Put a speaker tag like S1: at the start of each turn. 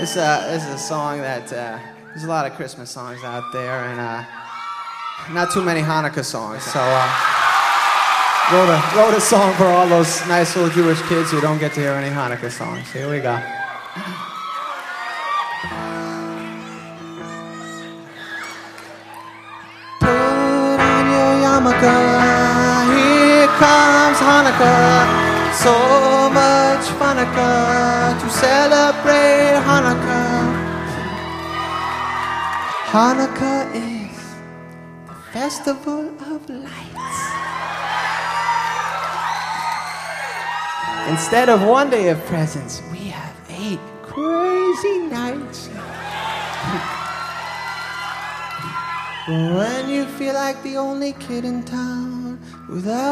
S1: This is a song that, there's a lot of Christmas songs out there, and not too many Hanukkah songs, so wrote a song for all those nice little Jewish kids who don't get to hear any Hanukkah songs. Here we go. Put on your yarmulke, here comes Hanukkah. So much Hanukkah to celebrate Hanukkah. Hanukkah is the festival of lights. Instead of one day of presents, we have 8 crazy nights. When you feel like the only kid in town without